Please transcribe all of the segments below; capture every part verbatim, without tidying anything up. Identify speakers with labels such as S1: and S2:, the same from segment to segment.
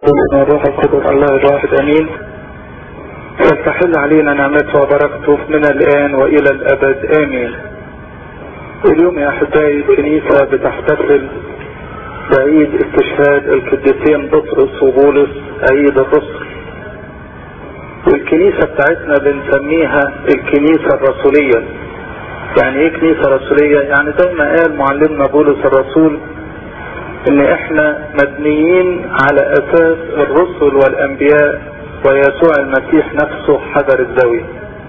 S1: من الروح القدس الله الواحد امين. فلتحل علينا نعمته وبركته من الان والى الابد امين. اليوم يا احبائي الكنيسة بتحتفل بعيد استشهاد القديسين بطرس وبولس عيد الرسل، والكنيسة بتاعتنا بنسميها الكنيسة الرسولية. يعني ايه كنيسة رسولية؟ يعني زي ما قال معلمنا بولس الرسول ان احنا مبنيين على اساس الرسل والانبياء ويسوع المسيح نفسه حجر الزاوية.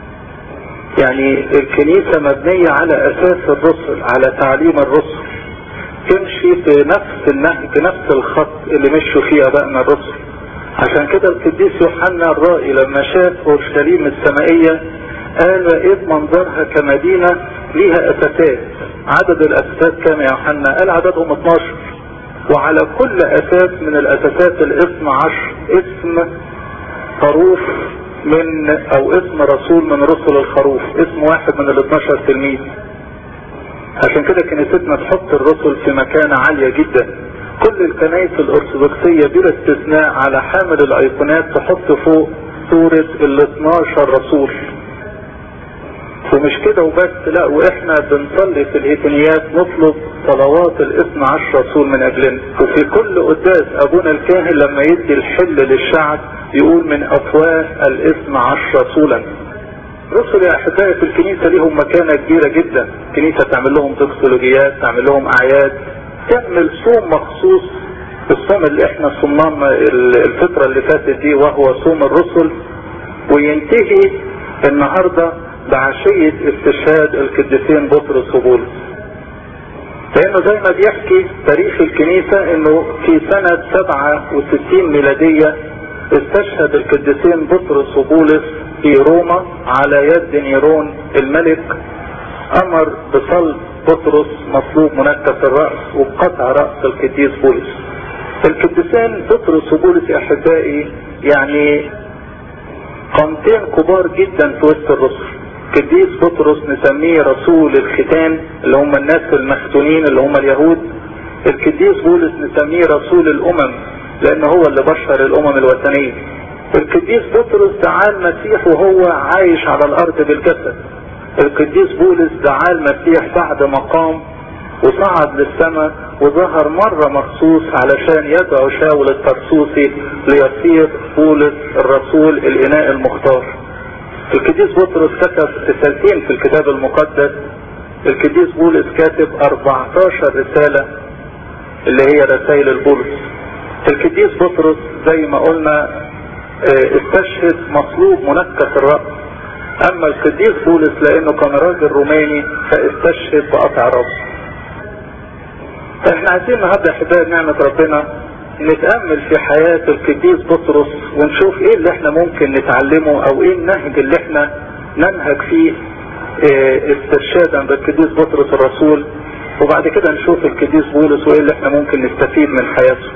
S1: يعني الكنيسة مبنية على اساس الرسل، على تعليم الرسل، تمشي في نفس النهج نفس الخط اللي مشوا فيه ابائنا الرسل. عشان كده القديس يوحنا الرائي لما شاف اورشليم السمائية قال رأيت منظرها كمدينة ليها اساسات. عدد الاساسات كام يا يوحنا؟ قال عددهم اتناشر، وعلى كل اساس من الاساسات الاثنى عشر اسم خروف من او اسم رسول من رسل الخروف، اسم واحد من الاثناشر تلميذ. عشان كده كنيستنا تحط الرسل في مكانة عالية جدا. كل الكنائس الارثوذكسية بلا استثناء على حامل الايقونات تحط فوق صورة الاثناشر رسول. ومش كده وبس، لا، واحنا بنصلي في الهيتنيات نطلب صلوات الاثنى عشر رسول من اجلنا. وفي كل قداس ابونا الكاهن لما يدي الحل للشعب يقول من افواه الاثنى عشر رسولا. رسل يا احبائي في الكنيسة ليهم مكانة كبيرة جدا. الكنيسة تعمل لهم دوكسولوجيات، تعمل لهم اعياد، تعمل صوم مخصوص. الصوم اللي احنا صمناه الفترة اللي فاتت دي وهو صوم الرسل، وينتهي النهاردة بعشية استشهاد القديسين بطرس وبولس. لانه زي ما بيحكي تاريخ الكنيسة انه في سنة سبعة وستين ميلادية استشهد القديسين بطرس وبولس في روما على يد نيرون الملك. امر بصلب بطرس مصلوب منكس الرأس وبقطع رأس القديس بولس. القديسين بطرس وبولس يا احبائي يعني قامتين كبار جدا في وسط الرسل. قديس بطرس نسميه رسول الختان اللي هم الناس المختونين اللي هم اليهود. القديس بولس نسميه رسول الامم لان هو اللي بشر الامم الوثنية. القديس بطرس دعاه المسيح وهو عايش على الارض بالجسد. القديس بولس دعاه المسيح بعد ما قام وصعد للسماء وظهر مرة مخصوص علشان يدعو شاول الترسوسي ليصير بولس الرسول الاناء المختار. القديس بطرس كتب رسالتين في الكتاب المقدس. القديس بولس كاتب اربعتاشر رسالة اللي هي رسائل البولس. القديس بطرس زي ما قلنا استشهد مصلوب منكس الرأس، اما القديس بولس لانه كان راجل روماني فاستشهد بقطع رأسه. احنا عايزين النهارده يا احبائي بنعمة ربنا نتأمل في حياة القديس بطرس ونشوف ايه اللي احنا ممكن نتعلمه او ايه النهج اللي احنا ننهج فيه استرشادا بالقديس بطرس الرسول، وبعد كده نشوف القديس بولس وايه اللي احنا ممكن نستفيد من حياته.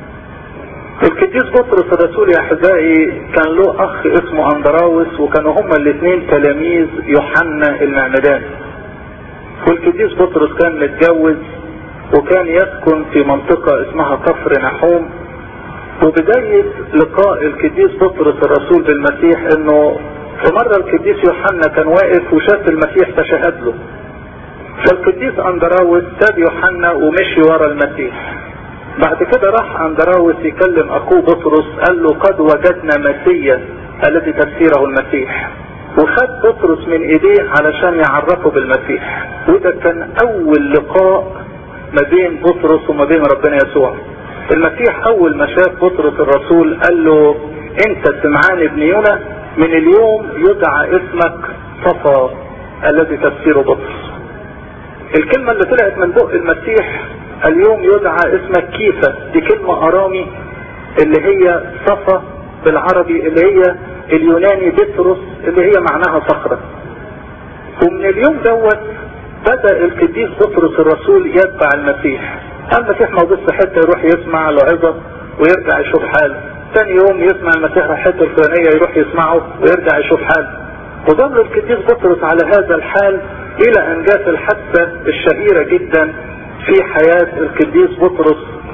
S1: القديس بطرس الرسول يا احبائي كان له اخ اسمه اندراوس، وكانوا هما الاثنين تلاميذ يوحنا المعمدان. والقديس بطرس كان متجوز وكان يسكن في منطقة اسمها كفر نحوم. وبداية لقاء القديس بطرس الرسول بالمسيح انه في مرة القديس يوحنا كان واقف وشاف المسيح فشهد له. فالقديس اندراوس ساب يوحنا ومشي ورا المسيح. بعد كده راح اندراوس يكلم اخوه بطرس قال له قد وجدنا مسيا الذي تفسيره المسيح، وخد بطرس من ايديه علشان يعرفه بالمسيح. وده كان اول لقاء ما بين بطرس وما بين ربنا يسوع. المسيح اول ما شاف بطرس الرسول قال له انت سمعان ابن يونا، من اليوم يدعى اسمك صفا الذي تفسيره بطرس. الكلمة اللي طلعت من بق المسيح اليوم يدعى اسمك كيفة، دي كلمة ارامي اللي هي صفا بالعربي اللي هي اليوناني بطرس اللي هي معناها صخرة. ومن اليوم دوت بدأ القديس بطرس الرسول يتبع المسيح. المسيح ما بص حتى يروح يسمع العظة ويرجع يشوف حاله، ثاني يوم يسمع المسيح الحتة الفلانية يروح يسمعه ويرجع يشوف حاله. وظل القديس بطرس على هذا الحال الى ان جاءت الحادثة الشهيرة جدا في حياة القديس بطرس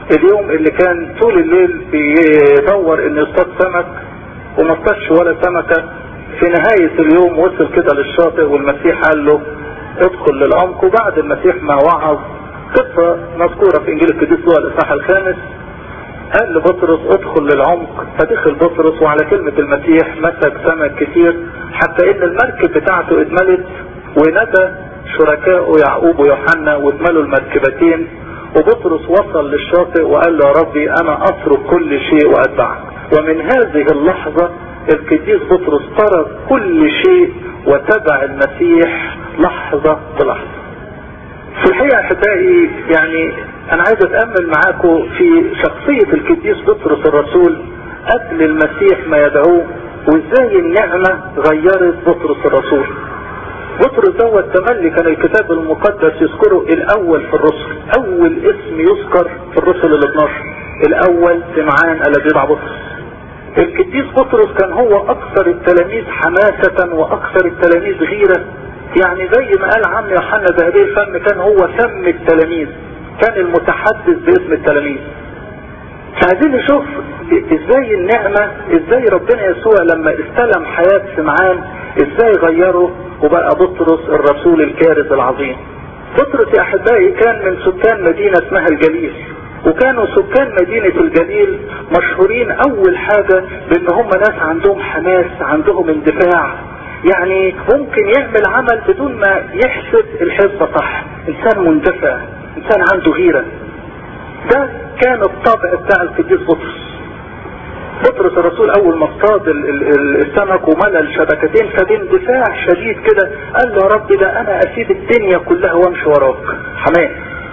S1: اليوم اللي كان طول الليل بيدور انه يصطاد سمك وما اصطادش ولا سمكة، في نهاية اليوم وصل كده للشاطئ والمسيح قال له ادخل للعمق. وبعد المسيح ما وعظ، قصة مذكورة في انجيل القديس لوقا الاصحاح الخامس، قال لبطرس ادخل للعمق، فدخل بطرس وعلى كلمة المسيح مسك سمك كتير حتى ان المركب بتاعته اتملت، وندى شركائه يعقوب ويوحنا واتملوا المركبتين، وبطرس وصل للشاطئ وقال له يا ربي انا اترك كل شيء واتبعك. ومن هذه اللحظة القديس بطرس ترك كل شيء وتبع المسيح لحظة بلحظة. في الحقيقة احبائي يعني انا عايز اتأمل معاكم في شخصية القديس بطرس الرسول قبل المسيح ما يدعوه، وازاي النعمة غيرت بطرس الرسول. بطرس دوت تملي كان الكتاب المقدس يذكره الاول في الرسل، اول اسم يذكر في الرسل الاثناشر الاول سمعان الذي دعا بطرس. القديس بطرس كان هو اكثر التلاميذ حماسة واكثر التلاميذ غيرة، يعني زي ما قال عم يوحنا ذهبي الفم كان هو فم التلاميذ، كان المتحدث باسم التلاميذ. فعايزين نشوف ازاي النعمة، ازاي ربنا يسوع لما استلم حياة سمعان ازاي غيره وبقى بطرس الرسول الكارث العظيم. بطرس يا احبائي كان من سكان مدينة اسمها الجليل، وكانوا سكان مدينة الجليل مشهورين اول حاجة بان هم ناس عندهم حماس، عندهم اندفاع، يعني ممكن يعمل عمل بدون ما يحسب الحسبة صح، انسان مندفع، انسان عنده غيرة. ده كان الطبع بتاع القديس بطرس. بطرس الرسول اول ما اصطاد السمك وملى الشبكتين فباندفاع شديد كده قال له يا رب ده انا اسيب الدنيا كلها وامشي وراك، حماس.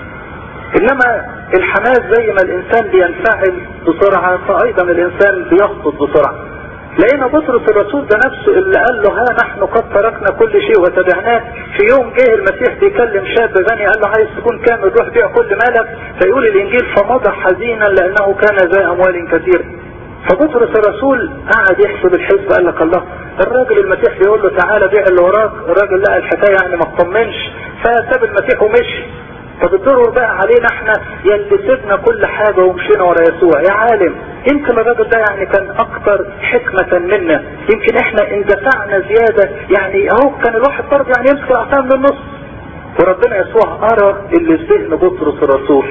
S1: انما الحماس زي ما الانسان بينفعل بسرعة فايضا الانسان بيخطط بسرعة. لقينا بطرس الرسول ده نفسه اللي قال له ها نحن قد تركنا كل شيء وتبعناه. في يوم جه المسيح بيكلم شاب غني قال له عايز تكون كامل روح بيع كل مالك، فيقول الانجيل فمضى حزينا لانه كان ذا اموال كثير. فبطرس الرسول قعد يحسب الحسب، قال لك الله الراجل المسيح بيقول له تعالى بيع اللي وراك، الراجل لقى الحكايه يعني ما اطمنش فساب المسيح ومشي. طب الدور بقى علينا احنا يلي سيبنا كل حاجه ومشينا ورا يسوع. يا عالم يمكن الراجل ده يعني كان اكتر حكمه منا، يمكن احنا اندفعنا زياده، يعني اهو كان الواحد برضه يعني يمسك العصا من النص. وربنا يسوع ارى اللي في ذهن بطرس الرسول.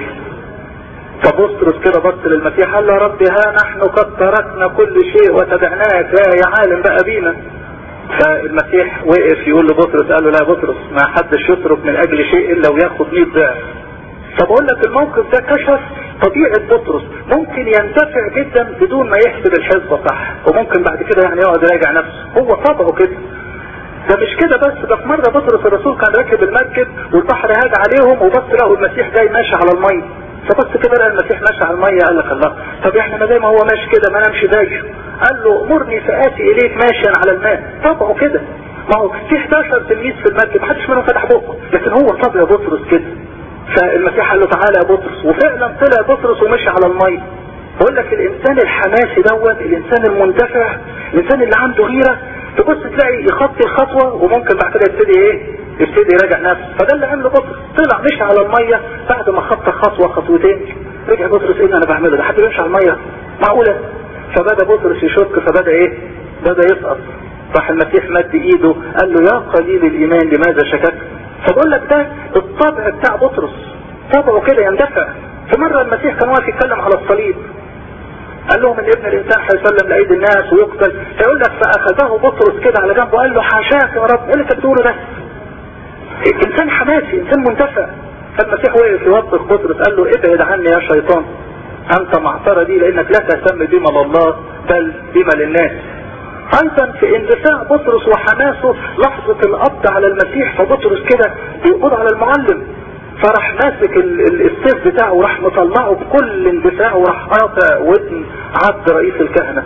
S1: فبطرس كده بص للمسيح قال له يا رب ها نحن قد تركنا كل شيء وتبعناك، يا عالم بقى بينا. فالمسيح وقف يقول لبطرس، قال له لا يا بطرس ما حدش يترك من اجل شيء الا وياخد مية ضعف. فبقول لك الموقف ده كشف طبيعة بطرس، ممكن يندفع جدا بدون ما يحسب الحسبة صح، وممكن بعد كده يعني يقعد يراجع نفسه، هو طبعه كده. ده مش كده بس، ده في مرة بطرس الرسول كان راكب المركب والبحر هاج عليهم وبص لقوا المسيح جاي ماشي على المية، فبص كده لقى المسيح ماشي على المية قال لك الله طب احنا ما زي ما هو ماشي كده ما نمشي زيه. قال له امرني فآتي اليك ماشيا على الماء. طبعه كده، ما هو في احداشر تلميذ في المركب ما حدش منهم فتح بقه، لكن هو طبع بطرس كده. فالمسيح قال له تعالى يا بطرس، وفعلا طلع بطرس ومشي على المية. بقول لك الانسان الحماسي دوت، الانسان المندفع، الانسان اللي عنده غيرة، تبص تلاقي يخطي الخطوة وممكن بعد كده يبتدي ايه يبتدي يراجع نفسه. فده اللي عمله بطرس، طلع مشي على المية بعد ما خطى خطوة خطوتين رجع بطرس ايه اللي انا بعمله ده، حد بيمشي على المية معقولة؟ فبدأ بطرس يشك، فبدأ ايه بدأ يسقط. راح المسيح مد ايده قال له يا قليل الايمان لماذا شككت. فبقول لك ده الطبع بتاع بطرس، طبعه كده يندفع. في مرة المسيح كان واقف يتكلم على الصليب، قال لهم ان ابن الانسان هيسلم لايدي الناس ويقتل. فيقول لك فاخذه بطرس كده على جنبه قال له حاشاك يا رب ايه اللي انت بتقوله ده؟ انسان حماسي، انسان مندفع. فالمسيح وقف يوبخ بطرس قال له ابعد عني يا شيطان، انت معصرة دي لانك لا تهتم بما لله بل بما للناس. ايضا في اندفاع بطرس وحماسه لحظة القبض على المسيح، فبطرس كده بيقبض على المعلم، فراح ماسك السيف بتاعه وراح مطلعه بكل اندفاع وراح قاطع ودن عبد رئيس الكهنة.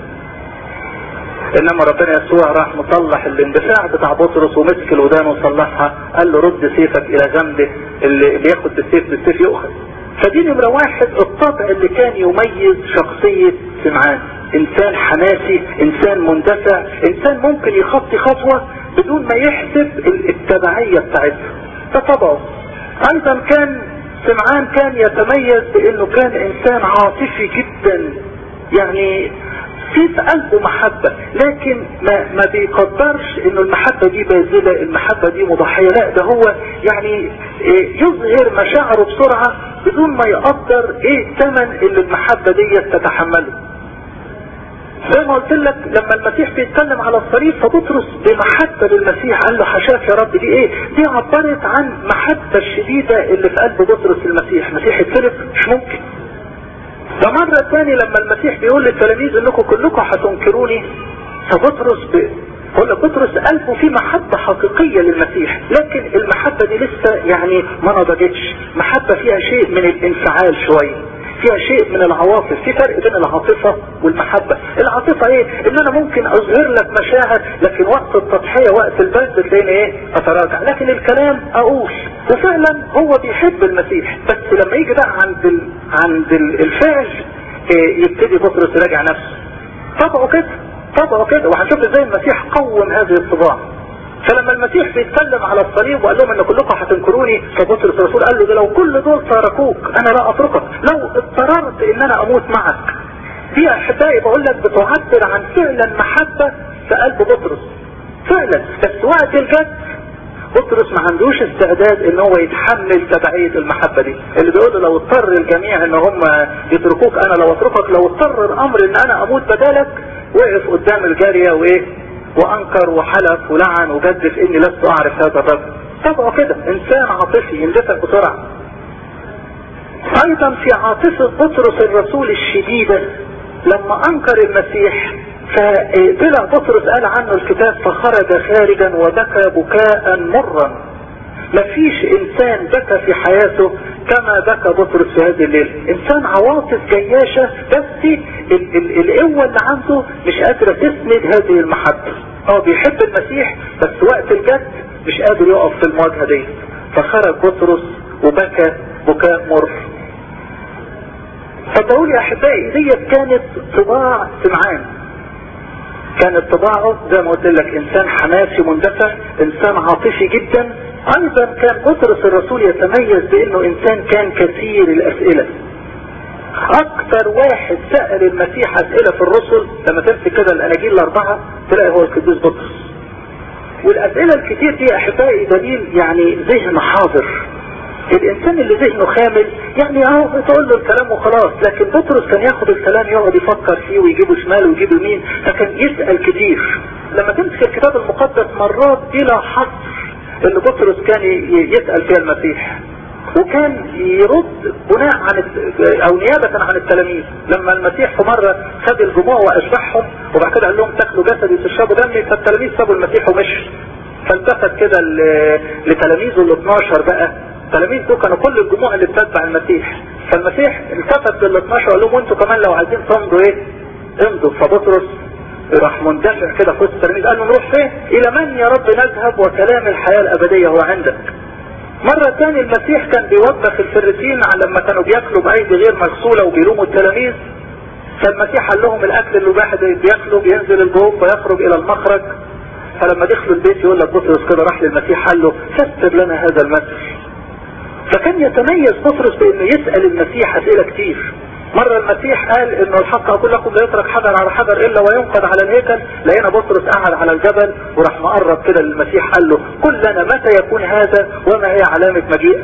S1: انما ربنا يسوع راح مطلح الاندفاع بتاع بطرس ومسك الودان وصلحها، قال له رد سيفك الى جنبه، اللي ياخد بالسيف بالسيف يؤخذ. فدي نمرة واحد الطبع اللي كان يميز شخصية سمعان، انسان حماسي، انسان مندفع، انسان ممكن يخطي خطوة بدون ما يحسب التبعية بتاعتها، ده طبعه. ايضا كان سمعان كان يتميز بانه كان انسان عاطفي جدا، يعني في قلبه محبة، لكن ما, ما بيقدرش انه المحبة دي باذلة، المحبة دي مضحية، لا ده هو يعني يظهر مشاعره بسرعة بدون ما يقدر ايه الثمن اللي المحبة دي تتحمله. زي ما قلت لك لما المسيح بيتكلم على الصليب فبطرس بمحبة للمسيح قال له حشاك يا رب، دي ايه؟ دي عبرت عن محبة الشديدة اللي في قلب بطرس المسيح. المسيح يتكلم مش ممكن. ده مرة تاني لما المسيح بيقول للتلاميذ انكم كلكم هتنكروني، فبطرس بيقول لك بطرس قلبه فيه محبة حقيقية للمسيح، لكن المحبة دي لسه يعني ما نضجتش، محبة فيها شيء من الانفعال شوية، فيها شيء من العواطف. في فرق بين العاطفة والمحبة. العاطفة ايه؟ ان انا ممكن اظهر لك مشاعر، لكن وقت التضحية وقت البذل تلاقيني ايه؟ اتراجع، لكن الكلام اقول. وفعلا هو بيحب المسيح، بس لما يجي بقى عند ال... عند الفعل إيه يبتدي بطرس يراجع نفسه. طبعه كده طبعه كده وهنشوف ازاي المسيح قوم هذه الطباع. فلما المسيح بيتكلم على الصليب وقال لهم ان كلكم هتنكروني، فبطرس الرسول قال له ده لو كل دول تركوك انا لا اتركك، لو اضطررت ان انا اموت معك. دي احبائي بقول لك بتعبر عن فعلا محبة في قلب بطرس فعلا. بس وقت الجد بطرس ما عندوش استعداد ان هو يتحمل تبعية المحبة دي، اللي بيقول له لو اضطر الجميع ان هم يتركوك انا لو اتركك، لو اضطر الامر ان انا اموت بدالك. وقف قدام الجارية وايه وانكر وحلف ولعن وجدف اني لست اعرف هذا الرجل. طبعه كده انسان عاطفي يندفع بسرعة. ايضا في عاطفة بطرس الرسول الشديدة لما انكر المسيح، فطلع بطرس قال عنه الكتاب فخرج خارجا وبكى بكاء مرا. مفيش انسان بكى في حياته كما بكى بطرس في هذه الليلة. انسان عواطف جياشة، بس ال ال القوة اللي عنده مش قادرة تسند هذه المحبة. اه بيحب المسيح بس وقت الجد مش قادر يقف في المواجهة دي، فخرج بطرس وبكى بكاء مر. فبقول يا احبائي ديت كانت طباع سمعان، كانت طباعه زي ما قلت لك انسان حماسي مندفع، انسان عاطفي جدا. ايضا كان بطرس الرسول يتميز بانه انسان كان كثير الاسئلة. اكثر واحد سأل المسيح اسئلة في الرسل لما تمسك كده الاناجيل الاربعة تلاقي هو القديس بطرس. والاسئلة الكتير دي احبائي دليل يعني ذهن حاضر. الانسان اللي ذهنه خامل يعني اهو بتقول له الكلام وخلاص، لكن بطرس كان ياخد الكلام يقعد يفكر فيه ويجيبه شمال ويجيبه يمين، فكان يسأل كتير. لما تمسك الكتاب المقدس مرات بلا حصر اللي بطرس كان يسأل فيها المسيح، وكان يرد بناء عن او نيابة عن التلاميذ. لما المسيح في مرة خد الجموع واشبعهم وبعد كده قال لهم تاكلوا جسدي تشربوا دمي، فالتلاميذ سابوا المسيح ومشي. فالتفت كده لتلاميذه ال اثناشر بقى، التلاميذ دول كانوا كل الجموع اللي بتتبع المسيح، فالمسيح التفت لل اثناشر وقال لهم وانتوا كمان لو عايزين تمضوا ايه امضوا. فبطرس راح مندفع كده في وسط التلاميذ قال له نروح فين؟ الى من يا رب نذهب وكلام الحياة الابدية هو عندك. مرة تاني المسيح كان بيوبخ الفريسيين لما كانوا بياكلوا بايدي غير مغسولة وبيلوموا التلاميذ، فالمسيح قال لهم الاكل اللي الواحد بياكله بينزل الجوف ويخرج الى المخرج. فلما دخلوا البيت يقول لك بطرس كده راح للمسيح قال له فسر لنا هذا المثل. فكان يتميز بطرس بانه يسأل المسيح اسئلة كتير. مرة المسيح قال انه الحق اقول لكم لا يترك حجر على حجر الا وينقض على الهيكل. لقينا بطرس قاعد على الجبل وراح مقرب كده للمسيح قال له قل لنا متى يكون هذا وما هي علامة مجيئك.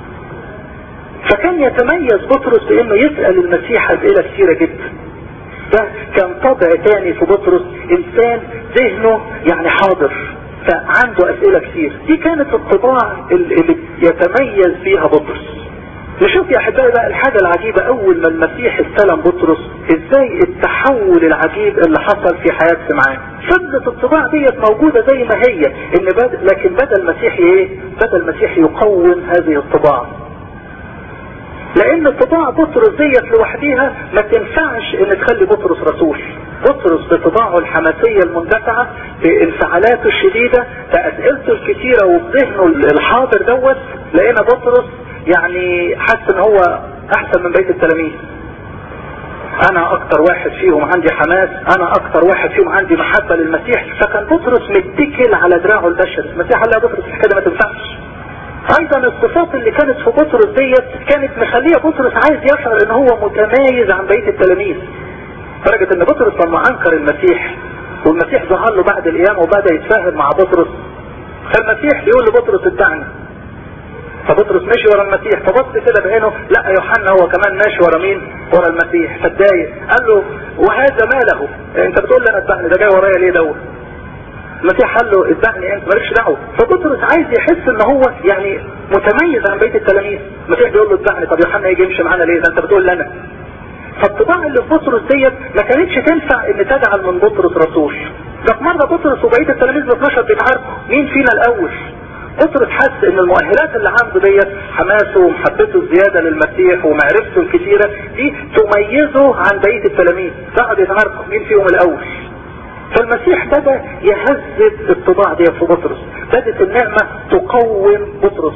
S1: فكان يتميز بطرس بانه يسأل المسيح اسئلة كتيرة جدا. ده كان طبع تاني في بطرس، انسان ذهنه يعني حاضر فعنده اسئلة كتير. دي كانت الطباع اللي يتميز فيها بطرس. نشوف يا احبائي بقى الحاجة العجيبة اول ما المسيح استلم بطرس ازاي التحول العجيب اللي حصل في حياة سمعان. فضلت الطباع ديت موجودة زي ما هي، ان بد... لكن بدأ المسيح ايه؟ بدأ المسيح يقوم هذه الطباع. لان طباع بطرس ديت لوحديها ما تنفعش ان تخلي بطرس رسول. بطرس بطباعه الحماسية المندفعة بانفعالاته الشديدة بأسئلته الكتيرة وبذهنه الحاضر دوت، لقينا بطرس يعني حس ان هو احسن من بقية التلاميذ. انا اكتر واحد فيهم عندي حماس، انا اكتر واحد فيهم عندي محبة للمسيح. فكان بطرس متكل على دراعه البشري. المسيح قال له يا بطرس الحكاية ما تنفعش. ايضا الصفات اللي كانت في بطرس ديت كانت مخليه بطرس عايز يشعر ان هو متميز عن بقيه التلاميذ، درجه ان بطرس لما انكر المسيح والمسيح ظهر له بعد القيامه وبدا يتفاهم مع بطرس، فالمسيح بيقول لبطرس اتبعني، فبطرس ماشي ورا المسيح، فبص كده بعينه لا يوحنا هو كمان ماشي ورا مين؟ ورا المسيح، فاتضايق قال له وهذا ما له، انت بتقول لي انا اتبعني، ده جاي ورايا ليه دوت؟ المسيح قال له اتبعني انت مالكش دعوه. فبطرس عايز يحس ان هو يعني متميز عن بقيه التلاميذ، المسيح بيقول له اتبعني، طب يوحنا يجي يمشي معانا ليه؟ ده انت بتقول لي انا. فالطباع اللي في بطرس ديت ما كانتش تنفع ان تجعل من بطرس رسول. ده في مره بطرس وبقيه التلاميذ ال اتناشر بيتعاركوا مين فينا الاول. بطرس حس ان المؤهلات اللي عنده ديت حماسه ومحبته الزياده للمسيح ومعرفته الكثيره دي تميزه عن بقيه التلاميذ، فقعد يتعاركوا مين فيهم الاول. فالمسيح بدا يهذب الطباع ديت في بطرس، بدت النعمه تقوم بطرس.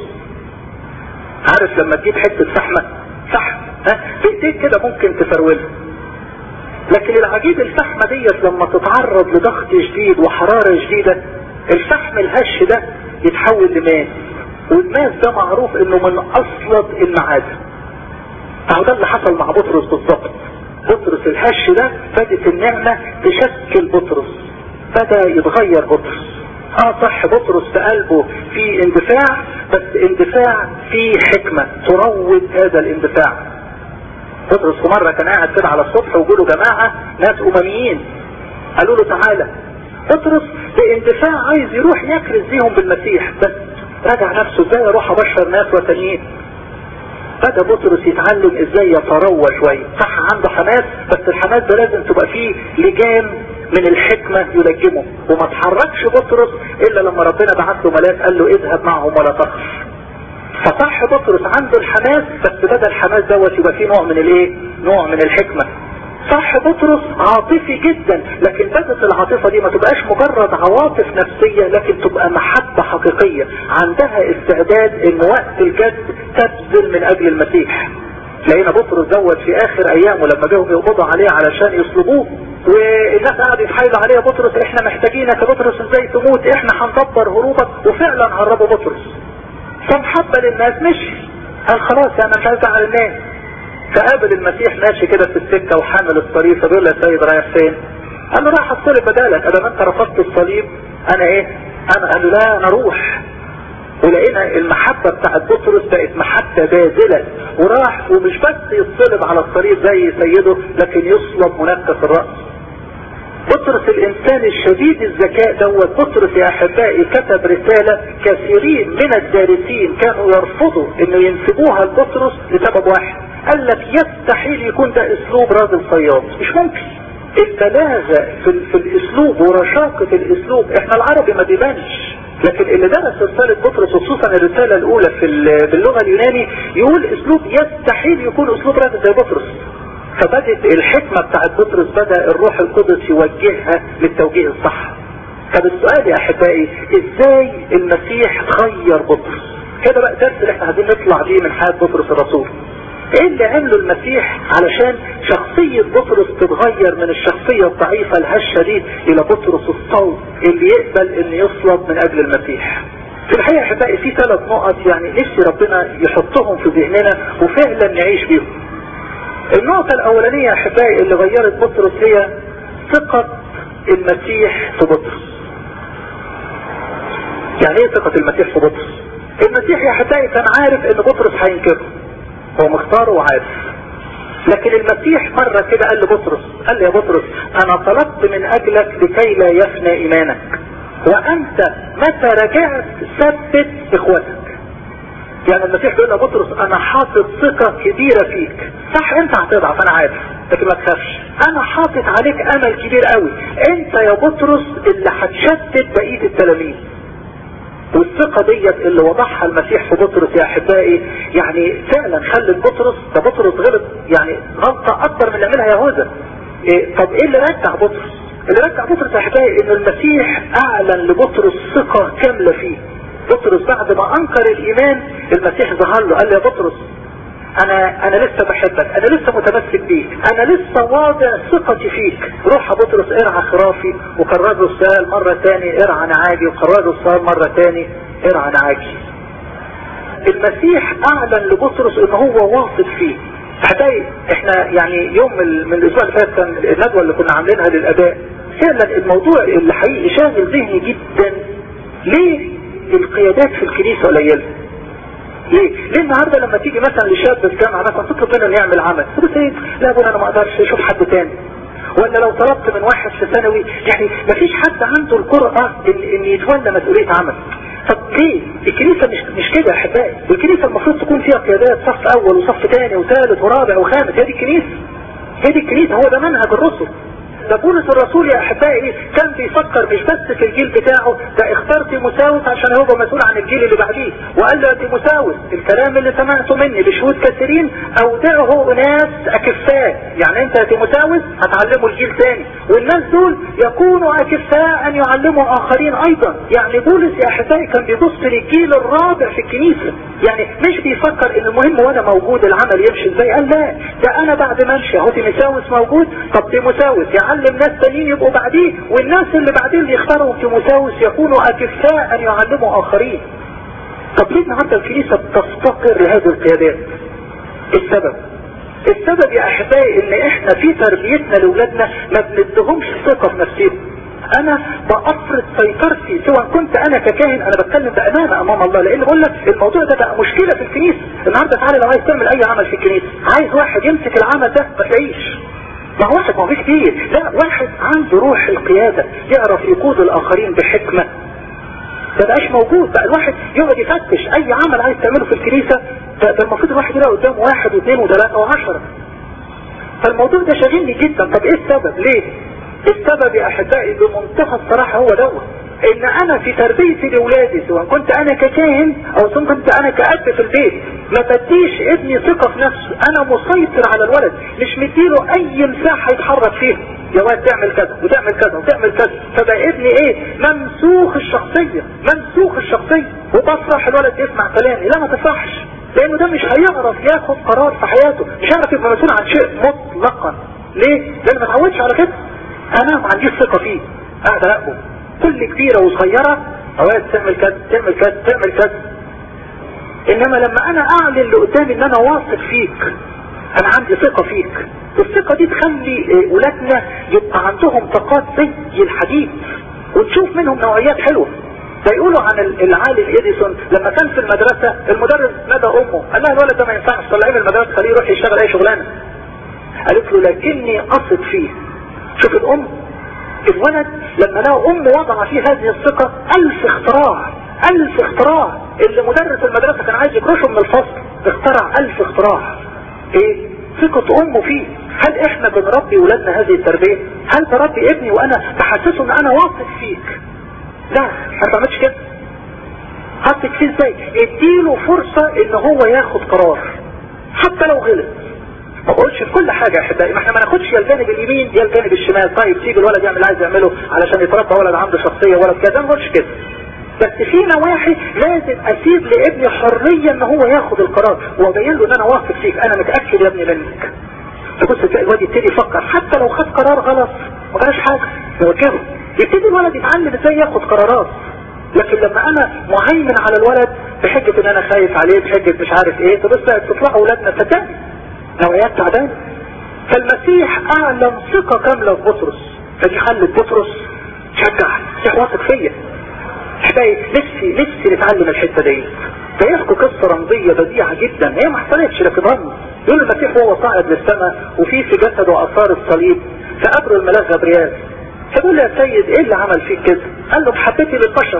S1: عارف لما تجيب حته فحمه فحم ها بايديك كده ممكن تفرولها، لكن العجيب الفحمه ديت لما تتعرض لضغط شديد وحراره شديده الفحم الهش ده يتحول لماس، والماس ده معروف انه من اصلب المعادن. اهو ده اللي حصل مع بطرس بالظبط. بطرس الهش ده بدت النعمه تشكل بطرس، بدا يتغير بطرس. اه صح بطرس في قلبه في اندفاع، بس اندفاع في حكمه تروض هذا الاندفاع. بطرس في مره كان قاعد كده على السطح وجوله جماعه ناس امميين قالوا له تعالى. بطرس باندفاع عايز يروح يكرز بيهم بالمسيح، بس رجع نفسه ازاي اروح ابشر ناس وثنيين. بدا بطرس يتعلم ازاي يتروى شويه، صح عنده حماس بس الحماس ده لازم تبقى فيه لجام من الحكمه يلجمه، وما تحركش بطرس الا لما ربنا بعت له ملاك قال له اذهب معهم ولا تخف. فصح بطرس عنده الحماس بس بدا الحماس دوت يبقى فيه نوع من الايه؟ نوع من الحكمه. صح بطرس عاطفي جدا، لكن بدت العاطفة دي ما تبقاش مجرد عواطف نفسية، لكن تبقى محبة حقيقية عندها استعداد ان وقت الجد تبذل من اجل المسيح. لقينا بطرس دوت في اخر ايامه لما جاهم يقبضوا عليه علشان يصلبوه، والناس قاعدوا يتحايلوا عليه بطرس احنا محتاجينك يا بطرس ازاي تموت، احنا هندبر هروبك، وفعلا هربوا بطرس. فمحبة للناس مشي، قال خلاص انا مش عايز على الناس. فقابل المسيح ماشي كده في السكة وحامل الصليب، فبيقول له يا سيد رايح فين؟ قال له رايح الصليب بدالك، ادام انت رفضت الصليب انا ايه؟ انا قال له لا انا اروح. ولقينا المحبة بتاعت بطرس بقت محبة باذلة، وراح ومش بس يتصلب على الصليب زي سيده لكن يصلب منكس الرأس. بطرس الانسان الشديد الذكاء دوت، بطرس يا احبائي كتب رسالة كثيرين من الدارسين كانوا يرفضوا انه ينسبوها لبطرس لسبب واحد، قال لك يستحيل يكون ده اسلوب راجل صياد، مش ممكن. البلاغة في, في الاسلوب ورشاقة الاسلوب احنا العربي ما بيبانش، لكن اللي درس رسالة بطرس وخصوصا الرسالة الاولى في باللغة اليوناني يقول اسلوب يستحيل يكون اسلوب راجل زي بطرس. فبدت الحكمة بتاعت بطرس بدأ الروح القدس يوجهها للتوجيه الصح. طب السؤال يا احبائي ازاي المسيح غير بطرس؟ كده بقى درس اللي احنا عايزين نطلع بيه من حياة بطرس الرسول. ايه اللي عمله المسيح علشان شخصية بطرس تتغير من الشخصية الضعيفة الهشة دي الى بطرس الصلب اللي يقبل ان يصلب من اجل المسيح؟ في الحقيقة احبائي في ثلاث نقط يعني نفسي ربنا يحطهم في ذهننا وفعلا نعيش بيهم. النقطة الاولانية احبائي اللي غيرت بطرس هي ثقة المسيح في بطرس. يعني ايه ثقة المسيح في بطرس؟ المسيح يا احبائي كان عارف ان بطرس هينكره، هو مختاره وعارف، لكن المسيح مرة كده قال لبطرس، قال لي يا بطرس انا طلبت من اجلك لكي لا يفنى ايمانك، وانت متى رجعت ثبت اخوتك. يعني المسيح بيقول لبطرس انا حاطط ثقة كبيرة فيك، صح انت هتضعف انا عارف لكن ما تخافش، انا حاطط عليك امل كبير قوي، انت يا بطرس اللي هتشتت بقية التلاميذ. والثقة ديت اللي وضعها المسيح في بطرس يا احبائي يعني فعلا خلت بطرس، ده بطرس غلط يعني غلطة اكبر من اللي عملها يهوذا. إيه طب ايه اللي رجع بطرس؟ اللي رجع بطرس يا احبائي ان المسيح اعلن لبطرس ثقة كاملة فيه. بطرس بعد ما انكر الايمان المسيح ظهر له قال له يا بطرس انا انا لسه بحبك، انا لسه متمسك بيك، انا لسه واضع ثقتي فيك، روح يا بطرس ارعى خرافي. وكرر له السؤال مرة تاني ارعى نعاجي، وكرر له السؤال مرة تاني ارعى نعاجي. فالمسيح اعلن لبطرس ان هو واثق فيه. حتى احنا يعني يوم من الاسبوع اللي فات كان الندوه اللي كنا عاملينها للاباء، فعلا الموضوع اللي حقيقي شاغل ذهني جدا. ليه القيادات في الكنيسه قليله؟ ليه؟ ليه النهارده لما تيجي مثلا لشاب في الجامعه مثلا تطلب منه انه يعمل عمل، تقول ايه؟ لا ابونا انا ما اقدرش، اشوف حد تاني. ولا لو طلبت من واحد في ثانوي، يعني ما فيش حد عنده الجرأة ان يتولى مسؤوليه عمل. طب ليه؟ الكنيسه مش مش كده يا احبائي. الكنيسه المفروض تكون فيها قيادات صف اول وصف ثاني وثالث ورابع وخامس. هي دي الكنيسه، هي دي الكنيسه، هو ده منهج الرسل. ده بولس الرسول يا احبائي كان بيفكر مش بس في الجيل بتاعه، ده اختار تيموثاوس عشان هو مسؤول عن الجيل اللي بعديه، وقال له يا تيموثاوس الكلام اللي سمعته مني بشهود كثيرين اودعه اناس اكفاء. يعني انت يا تيموثاوس هتعلموا الجيل تاني، والناس دول يكونوا اكفاء ان يعلموا اخرين ايضا. يعني بولس يا احبائي كان بيبص للجيل الرابع في الكنيسه، يعني مش بيفكر ان المهم وانا موجود العمل يمشي ازاي. قال لا، ده انا بعد ما امشي اهو تيموثاوس موجود، طب تيموثاوس يعلم ناس تانيين يبقوا بعديه، والناس اللي بعدين اللي يختاروا تيموثاوس يكونوا اكفاء ان يعلموا اخرين. طب ليه النهارده الكنيسه بتفتقر لهذه القيادات؟ السبب السبب يا احبائي ان احنا في تربيتنا لاولادنا ما بندهمش ثقه في نفسهم. انا بافرض سيطرتي سواء كنت انا ككاهن، انا بتكلم بامانه امام الله، لان بقول لك الموضوع ده بقى مشكله في الكنيسه. النهارده تعالى لو عايز تعمل اي عمل في الكنيسه، عايز واحد يمسك العمل ده ما تلاقيش. ما هو واحد ما فيش كتير، لا واحد عنده روح القياده يعرف يقود الاخرين بحكمه، ده بقاش موجود. بقى الواحد يقعد يفتش اي عمل عايز تعمله في الكنيسه، ده, ده المفروض الواحد يلاقي قدامه واحد واثنين وثلاثه وعشره. فالموضوع ده شاغلني جدا. طب ايه السبب؟ ليه؟ السبب يا احبائي بمنتهى الصراحه هو دوت، ان انا في تربيتي لاولادي سواء كنت انا ككاهن او سواء كنت انا كأب في البيت، ما بديش ابني ثقه في نفسه. انا مسيطر على الولد، مش مديله اي مساحه يتحرك فيها. يا واد تعمل كذا وتعمل كذا وتعمل كذا، فبقى ابني ايه؟ ممسوخ الشخصيه، ممسوخ الشخصيه. وبفرح الولد يسمع كلامي، لا ما تفرحش، لانه ده مش هيعرف ياخد قرار في حياته، مش هيعرف يبقى مسؤول عن شيء مطلقا. ليه؟ لان ما اتعودش على كده. انا ما عنديش ثقه فيه، قاعد اراقبه كل كبيره وصغيره، اوقات تعمل كذا تعمل كذا تعمل كذا. انما لما انا اعلن اللي قدامي ان انا واثق فيك، انا عندي ثقه فيك، الثقه دي تخلي ولادنا يبقى عندهم طاقات زي الحديد، ونشوف منهم نوعيات حلوه. فيقولوا عن العالم اديسون لما كان في المدرسه المدرس نادى امه قال لها الولد ده ما ينفعش طلعيه من المدرسه، خليه يروح يشتغل اي شغلانه. قالت له لكني اثق فيه. شوف الام، الولد لما لقى ام وضع فيه هذه الثقه، الف اختراع الف اختراع. اللي مدرس المدرسه كان عايز يكرشه من الفصل اخترع الف اختراع. ايه؟ ثقه امه فيه. هل احنا بنربي ولادنا هذه التربيه؟ هل بربي ابني وانا بحسسه ان انا واثق فيك؟ لا، ما بعملش كده. هثق فيه ازاي؟ اديله فرصه ان هو ياخد قرار حتى لو غلط. ما بقولش في كل حاجة يا احبائي، ما احنا ما ناخدش يا الجانب اليمين يا الجانب الشمال. طيب سيب الولد يعمل اللي عايز يعمله علشان يتربى ولد عنده شخصية ولد كده، ما بقولش كده. بس في نواحي لازم اسيب لابني حرية ان هو ياخد القرار، وابين له ان انا واثق فيك، انا متأكد يا ابني منك. تبص تلاقي الولد يبتدي يفكر حتى لو خد قرار غلط ما جراش حاجة، نوجهه. يبتدي الولد يتعلم ازاي ياخد قرارات. لكن لما انا مهيمن على الولد بحجة ان انا خايف عليه، بحجة مش عارف ايه، تبص تطلعوا اولادنا صدقني نوعيات تعبانه. فالمسيح اعلن ثقه كامله في بطرس، فدي خلت بطرس شجع، المسيح واثق فيا. احبائي نفسي نفسي نتعلم الحته دي. فيحكوا قصه رمزيه بديعه جدا، هي ما حصلتش لكن رمز. يقول المسيح وهو صاعد للسماء وفي في جسده اثار الصليب، فقابله الملاك غبريال، فقال له يا سيد ايه اللي عمل فيك كده؟ قال له محبتي للبشر.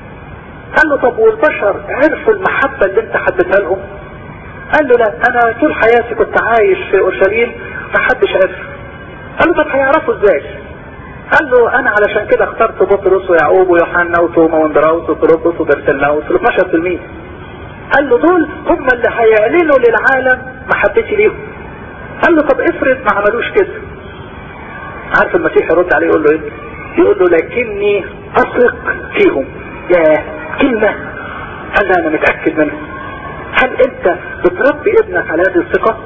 S1: قال له طب والبشر عرفوا المحبه اللي انت حبيتها لهم؟ قال له لا، انا طول حياتي كنت عايش في اورشليم ما حدش عرف. قال له طب هيعرفوا ازاي؟ قال له انا علشان كده اخترت بطرس ويعقوب ويوحنا وتوما واندراوس وفيلبس وبرسلماوس واثناشر تلميذ. قال له دول هم اللي هيعلنوا للعالم محبتي ليهم. قال له طب افرض ما عملوش كده؟ عارف المسيح يرد عليه يقول له ايه؟ يقول له لكني اثق فيهم. يا كلمه قال انا متاكد منها. هل انت بتربي ابنك على هذه الثقة؟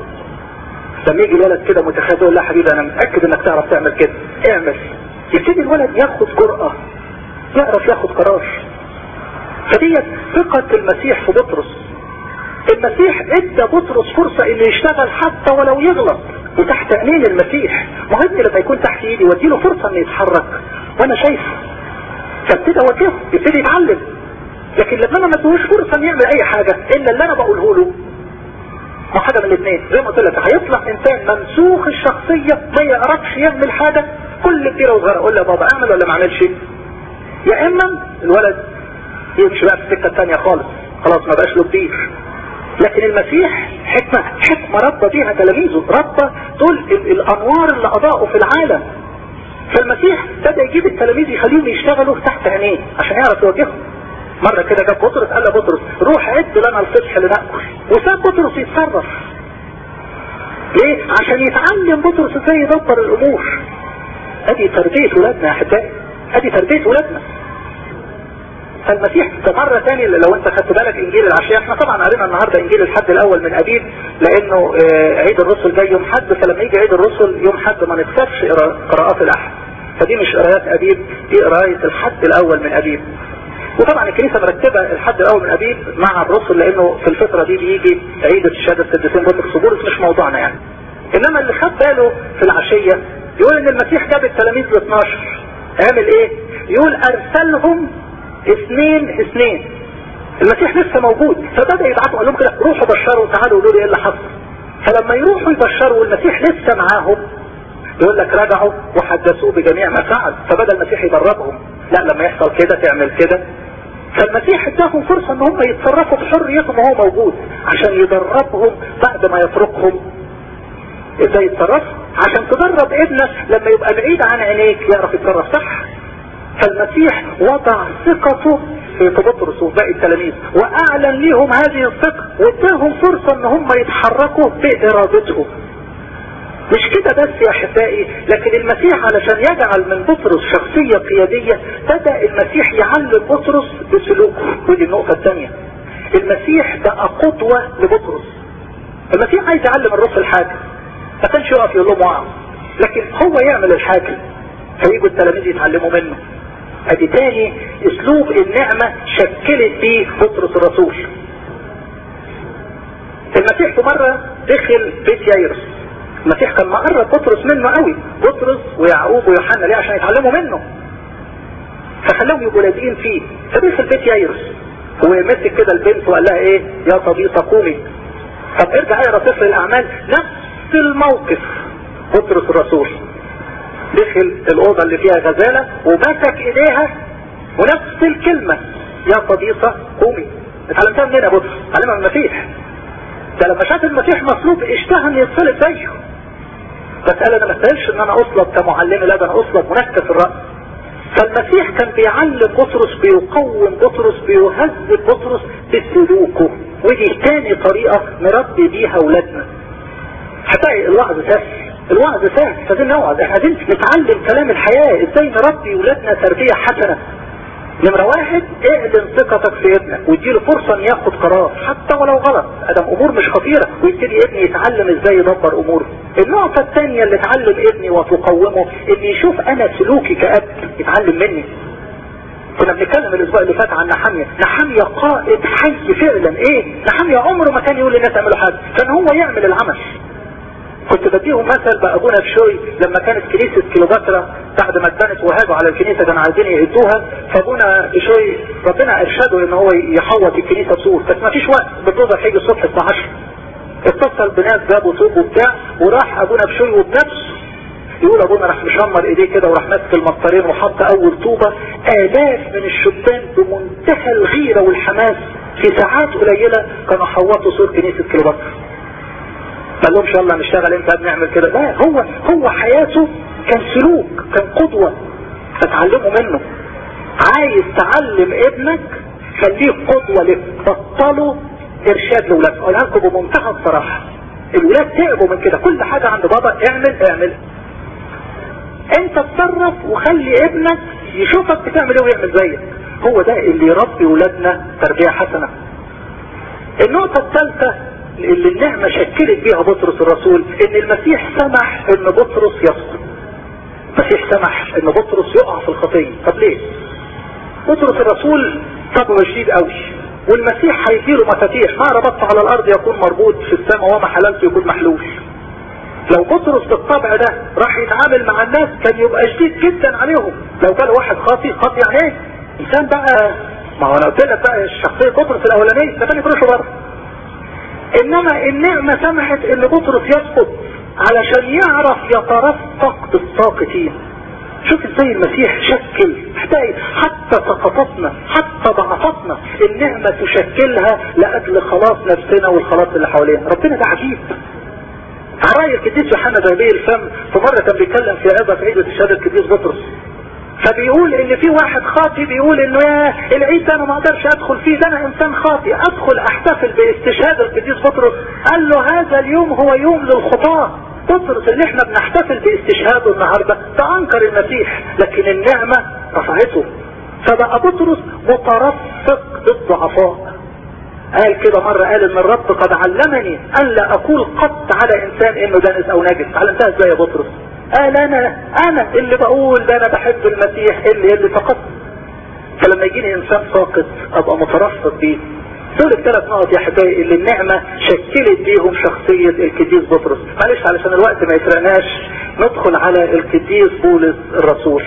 S1: لما يجي الولد كده متخاذل يقول لا حبيبي انا متأكد انك تعرف تعمل كده، اعمل. يبتدي الولد ياخد جرأة، يعرف ياخد قرار. فديت ثقة المسيح في بطرس
S2: المسيح ادى بطرس فرصة انه يشتغل حتى ولو يغلط وتحت عينين المسيح. ما هو ابني لما يكون تحت ايدي واديله فرصة انه يتحرك وانا شايفه فابتدي اوجهه يبتدي يتعلم. لكن لما انا ما ادوش فرصة انه يعمل اي حاجة الا اللي انا بقوله له، ما حاجة من الاثنين زي ما قلت لك، هيطلع انسان ممسوخ الشخصية ما يعرفش يعمل حاجة، كل كبيرة وصغيرة اقول له بابا اعمل ولا ما اعملش، يا اما الولد يمشي بقى في السكة الثانية خالص، خلاص ما بقاش له كبير. لكن المسيح حكمة حكمة ربى بيها تلاميذه، ربى دول الانوار اللي اضاءوا في العالم. فالمسيح بدأ يجيب التلاميذ يخليهم يشتغلوا تحت عينيه عشان يعرف يوجههم. مرة كده جاب بطرس قال له بطرس روح عد لنا الفصح لنأكل، وساب بطرس يتصرف. ليه؟ عشان يتعلم بطرس ازاي يدبر الامور. ادي تربية ولادنا يا احبائي، ادي تربية ولادنا. فالمسيح مرة تاني لو انت خدت بالك انجيل العشية، احنا طبعا قرينا النهاردة انجيل الحد الاول من ابيب لانه اه عيد الرسل جاي يوم حد، فلما يجي عيد الرسل يوم حد ما نكتبش قراءات الاحد، فدي مش قراءات ابيب، دي قراءة الحد الاول من ابيب. وطبعا الكنيسة مرتبة الحد الاول من ابيب مع الرسل لانه في الفترة دي بيجي عيد الشهادة السدسين بطرس وبولس، مش موضوعنا يعني. انما اللي خد باله في العشية يقول ان المسيح جاب التلاميذ ل اثناشر، عمل ايه؟ يقول ارسلهم اثنين اثنين. المسيح لسه موجود، فبدأ يبعثوا قال لهم كده روحوا بشروا تعالوا قولوا لي ايه اللي حصل. فلما يروحوا يبشروا والمسيح لسه معاهم يقول لك رجعوا وحدثوه بجميع ما فعل، فبدأ المسيح يدربهم، لا لما يحصل كده تعمل كده. فالمسيح اداهم فرصة ان هم يتصرفوا بحريتهم وهو موجود عشان يدربهم بعد ما يتركهم ازاي يتصرفوا، عشان تدرب ابنك لما يبقى بعيد عن عينيك يعرف يتصرف صح. فالمسيح وضع ثقته في بطرس وباقي التلاميذ واعلن ليهم هذه الثقة واداهم فرصة ان هم يتحركوا بارادتهم. مش كده بس يا احبائي، لكن المسيح علشان يجعل من بطرس شخصية قيادية بدأ المسيح يعلم بطرس بسلوكه. ودي النقطة الثانية، المسيح بقى قدوة لبطرس. المسيح عايز يعلم الرسل حاجة، ما كانش يقف يقول لهم واعظ، لكن هو يعمل الحاجة فييجوا التلاميذ يتعلموا منه. ادي تاني اسلوب النعمة شكلت بيه بطرس الرسول. المسيح في مرة دخل بيت يايرس، المسيح كان مقرب بطرس منه قوي، بطرس ويعقوب ويوحنا، ليه؟ عشان يتعلموا منه، فخلاهم يبقوا لازقين فيه. فدخل بيت يايرس ومسك كده البنت وقال لها ايه يا صديقة قومي. طب ارجع اقرا سفر الاعمال نفس الموقف، بطرس الرسول دخل الأوضة اللي فيها غزالة ومسك ايديها ونفس الكلمة يا صديقة قومي. اتعلمتها منين يا بطرس؟ اتعلمها من المسيح. ده لما شاف المسيح مصلوب اشتهى ان يتصلب زيه، بس قال انا ما استاهلش ان انا اصلب كمعلم، لا ده انا اصلب منكس الرأس. فالمسيح كان بيعلم بطرس، بيقوم بطرس، بيهذب بطرس بسلوكه. ودي تاني طريقة نربي بيها اولادنا. هتلاقي الوعظ سهل، الوعظ سهل، فازين نوعظ، احنا عايزين نتعلم كلام الحياة، ازاي نربي ولادنا تربية حسنة. نمرة واحد اعلن ثقتك في ابنك واديله فرصة ان ياخد قرار حتى ولو غلط، ادم امور مش خطيرة، ويبتدي ابني يتعلم ازاي يدبر اموره. النقطة الثانية اللي تعلم ابني وتقومه ان يشوف انا سلوكي كأب، يتعلم مني. كنا بنتكلم الاسبوع اللي فات عن نحمية، نحمية قائد حي فعلا. ايه نحمية عمره ما كان يقول للناس اعملوا حاجة، كان هو يعمل العمل. كنت بديهم مثل بأبونا بشوي لما كانت كنيسة كيلوباترا بعد ما اتبنت وهاجوا على الكنيسة كانوا عايزين يهدوها، فابونا بشوي ربنا ارشده ان هو يحوط الكنيسة بصور، بس ما فيش وقت، بالضبط هيجي الصبح الساعة عشرة. اتصل بناس جابوا صوب وبتاع، وراح ابونا بشوي وبنفسه يقول ابونا راح مشمر ايديه كده وراح ماسك المسطرين وحط اول طوبة. الاف من الشبان بمنتهى الغيرة والحماس في ساعات قليلة كانوا حوطوا صور كنيسة كيلوباترا. قال لهم ان شاء الله نشتغل امتى بنعمل كده؟ لا، هو هو حياته كان سلوك، كان قدوة، فتعلموا منه. عايز تعلم ابنك خليه قدوة لك، بطلوا ارشاد لولادك. اقولها لكم بمنتهى الصراحة، الولاد تعبوا من كده، كل حاجة عند بابا اعمل اعمل. انت اتصرف وخلي ابنك يشوفك بتعمل ايه ويعمل زيك. هو ده اللي يربي ولادنا تربية حسنة. النقطة الثالثة اللي النعمة شكلت بيها بطرس الرسول ان المسيح سمح ان بطرس يسقط. المسيح سمح ان بطرس يقع في الخطية. طب ليه؟ بطرس الرسول طبعه شديد قوي، والمسيح هيديله مفاتيح، ما ربطته على الارض يكون مربوط في السماء وما حللته يكون محلول. لو بطرس بالطبع ده راح يتعامل مع الناس كان يبقى شديد جدا عليهم. لو قال واحد خاطي، خاطي يعني ايه؟ انسان بقى، ما هو انا قلت لك بقى الشخصيه بطرس الاولانيه ده كان يفرشه بره. انما النعمه سمحت ان بطرس يسقط علشان يعرف يترفق بالساقطين. شوف ازاي المسيح شكل حتى حتى سقطتنا، حتى ضعفتنا النعمه تشكلها لاجل خلاص نفسنا والخلاص اللي حوالينا. ربنا ده عجيب. على رأي القديس يوحنا ذهبي الفم في مرة كان بيتكلم في عظة في عيد استشهاد القديس بطرس، فبيقول ان في واحد خاطي بيقول انه يا العيد ده انا ما اقدرش ادخل فيه، ده انا انسان خاطي ادخل احتفل باستشهاد القديس بطرس. قال له هذا اليوم هو يوم للخطاة. بطرس اللي احنا بنحتفل باستشهاده النهارده ده انكر المسيح، لكن النعمة رفعته، فبقى بطرس مترفق بالضعفاء. قال كده مرة، قال ان الرب قد علمني ان لا اقول قط على انسان انه دانس او نجس. علمتها ازاي يا بطرس؟ قال انا انا اللي بقول ده انا بحب المسيح اللي اللي فقط. فلما يجيني انسان ساقط ابقى مترفق بيه. دول الثلاث نقط يا احبائي اللي النعمة شكلت بيهم شخصية القديس بطرس. معلش علشان الوقت ما يسرقناش ندخل على القديس بولس الرسول.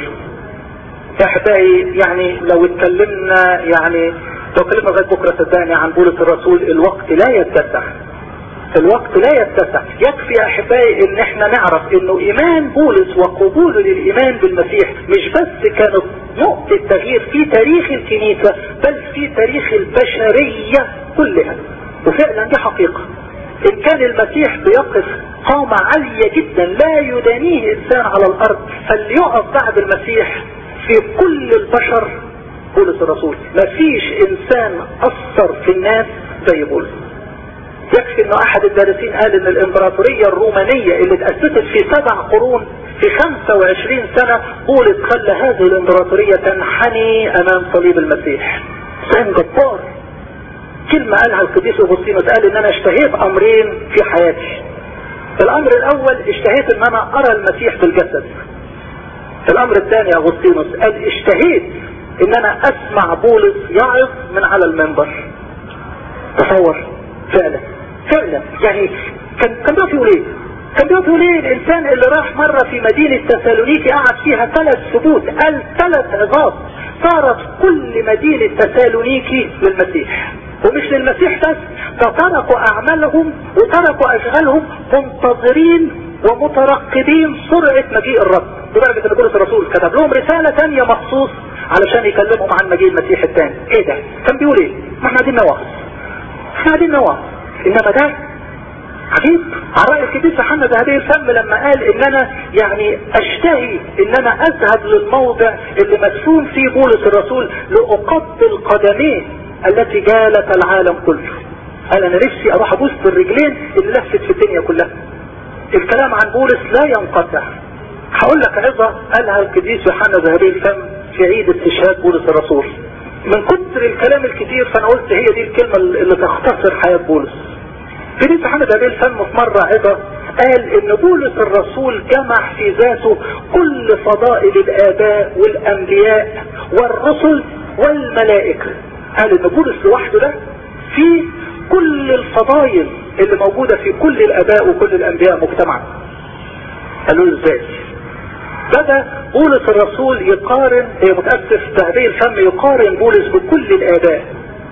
S2: يا احبائي يعني لو اتكلمنا يعني لو كلمة لغاية بكرة صدقني عن بولس الرسول الوقت لا يتسع، الوقت لا يتسع. يكفي يا احبائي ان احنا نعرف انه ايمان بولس وقبوله للايمان بالمسيح مش بس كانت نقطة تغيير في تاريخ الكنيسة، بل في تاريخ البشرية كلها. وفعلا دي حقيقة. ان كان المسيح بيقف قامة عالية جدا لا يدانيه انسان على الارض، فليقف بعد المسيح في كل البشر بولس الرسول. مفيش انسان اثر في الناس زي بولس. يكفي انه احد الدارسين قال ان الامبراطورية الرومانية اللي اتأسست في سبع قرون في خمسة وعشرين سنة بولس خلى هذه الامبراطورية تنحني امام صليب المسيح. كان جبار. كلمة قالها القديس أغسطينوس، قال ان انا اشتهيت امرين في حياتي. الامر الاول اشتهيت ان انا ارى المسيح بالجسد. الامر الثاني يا أغسطينوس قال اشتهيت ان انا اسمع بولس يعظ من على المنبر. تصور فعلا فعلا يعني كان كان بيقول يقول ايه؟ كان بيقول يقول ايه الانسان اللي راح مرة في مدينة تسالونيكي قعد فيها ثلاث سبوت، قال ثلاث عظات صارت كل مدينة تسالونيكي للمسيح. ومش للمسيح بس، فتركوا اعمالهم وتركوا اشغالهم منتظرين ومترقبين سرعة مجيء الرب. لدرجة ان بولس الرسول كتب لهم رسالة ثانية مخصوص علشان يكلمهم عن مجيء المسيح الثاني. ايه ده؟ كان بيقول ايه؟ ما احنا قاعدين نواقص احنا قاعدين نواقص انما ده عجيب. على رأي القديس يوحنا ذهبي الفم لما قال ان انا يعني اشتهي ان انا اذهب للموضع اللي مسكون فيه بولس الرسول لاقبل قدميه التي جالت العالم كله. قال انا نفسي اروح ابوس بالرجلين اللي لفت في الدنيا كلها. الكلام عن بولس لا ينقطع. هقول لك عظة قالها القديس يوحنا ذهبي الفم في عيد استشهاد بولس الرسول. من كتر الكلام الكتير فانا قلت هي دي الكلمة اللي تختصر حياة بولس. القديس يوحنا ذهبي الفم في مرة عظة قال ان بولس الرسول جمع في ذاته كل فضائل الآباء والأنبياء والرسل والملائكة. قال ان بولس لوحده ده في كل الفضائل اللي موجودة في كل الآباء وكل الأنبياء مجتمعا. قالوا ازاي؟ بدأ بولس الرسول يقارن، متأسف ذهبي الفم يقارن بولس بكل الآباء.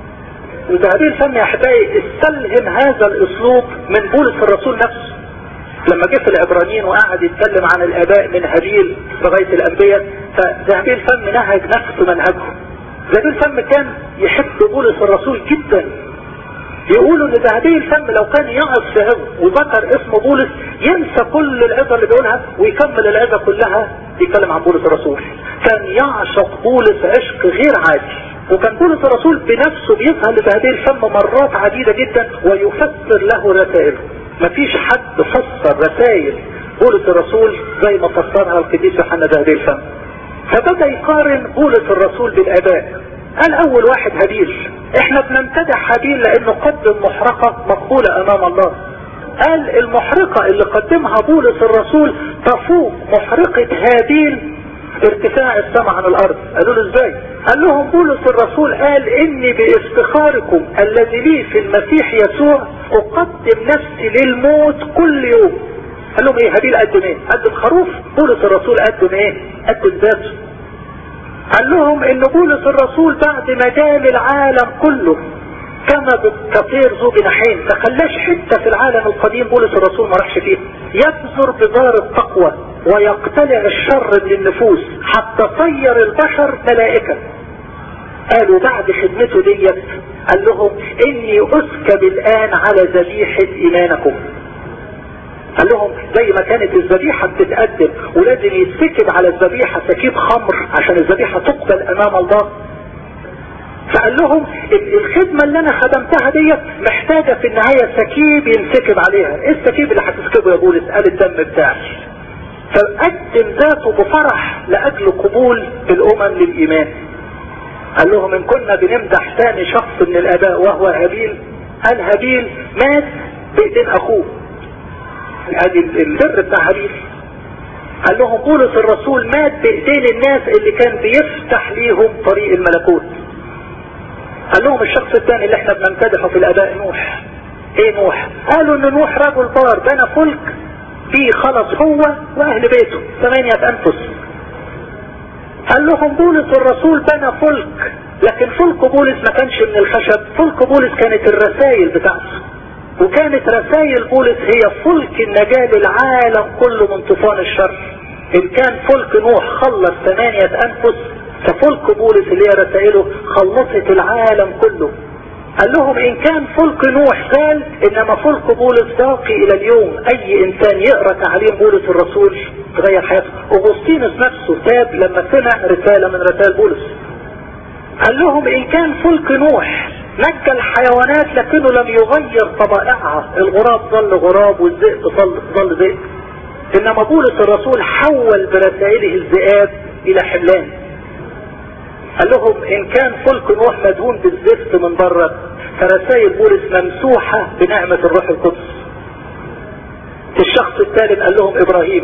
S2: وذهبي الفم يا احبائي استلهم هذا الاسلوب من بولس الرسول نفسه. لما جه في العبرانيين وقعد يتكلم عن الآباء من هابيل لغاية الأنبياء، فذهبي الفم نهج نفس منهجهم. ذهبي الفم كان يحب بولس الرسول جدا. يقولوا ان ذهبي الفم لو كان يعظ في عظ وذكر اسم بولس ينسى كل العظة اللي بيقولها ويكمل العظة كلها يتكلم عن بولس الرسول. كان يعشق بولس عشق غير عادي. وكان بولس الرسول بنفسه بيظهر لذهبي الفم مرات عديدة جدا ويفسر له رسائله. مفيش حد فسر رسائل بولس الرسول زي ما فسرها القديس يوحنا ذهبي الفم. فبدأ يقارن بولس الرسول بالآباء. قال اول واحد هابيل، احنا بنمتدح هابيل لانه قدم محرقة مقبولة امام الله. قال المحرقة اللي قدمها بولس الرسول تفوق محرقة هابيل ارتفاع السماء عن الارض. قالوا له ازاي؟ قال لهم بولس الرسول قال اني بافتخاركم الذي لي في المسيح يسوع اقدم نفسي للموت كل يوم. قال لهم ايه؟ هابيل قدم ايه؟ قدم خروف. بولس الرسول قدم ايه؟ قدم ذاته. قال لهم ان بولس الرسول بعد ما جال العالم كله كما كطير ذو جناحين، ما خلاش حته في العالم القديم بولس الرسول ما راحش فيه، يبذر بذار التقوى ويقتلع الشر من النفوس حتى طير البشر ملائكه. قالوا بعد خدمته ديت قال لهم اني اسكب الان على ذبيحه ايمانكم. قال لهم زي ما كانت الذبيحه بتتقدم ولازم يتسكب على الذبيحه سكيب خمر عشان الذبيحه تقبل امام الله، فقال لهم الخدمة اللي انا خدمتها دي محتاجة في النهاية سكيب ينسكب عليها. ايه السكيب اللي هتسكبه يا بولس؟ قال الدم بتاعي. فقدم ذاته بفرح لاجل قبول الامم للايمان. قال لهم ان كنا بنمدح ثاني شخص من الاباء وهو هابيل، قال هابيل مات بايدين اخوه. ادي السر بتاع هابيل. قال لهم بولس الرسول مات بايدين الناس اللي كان بيفتح ليهم طريق الملكوت. قال لهم الشخص الثاني اللي احنا بنمتدحه في الاباء نوح. ايه نوح؟ قالوا ان نوح رجل بار بنى فلك فيه خلص هو واهل بيته ثمانية انفس. قال لهم بولس الرسول بنى فلك، لكن فلك بولس ما كانش من الخشب، فلك بولس كانت الرسائل بتاعته، وكانت رسائل بولس هي فلك النجاة للعالم كله من طوفان الشر. ان كان فلك نوح خلص ثمانية انفس، ففلك بولس اللي هي رسائله خلصت العالم كله. قال لهم ان كان فلك نوح قال، انما فلك بولس باقي الى اليوم. اي انسان يقرأ تعليم بولس الرسول تغير حياته. اغسطينوس نفسه تاب لما سمع رسالة من رسائل بولس. قال لهم ان كان فلك نوح نجى الحيوانات لكنه لم يغير طبائعها، الغراب ظل غراب والذئب ظل ذئب، انما بولس الرسول حول برسائله الذئاب الى حملان. قال لهم ان كان فلك نوح مدهون بالزفت من بره، فرسائل بولس ممسوحة بنعمة الروح القدس. الشخص الثالث قال لهم ابراهيم.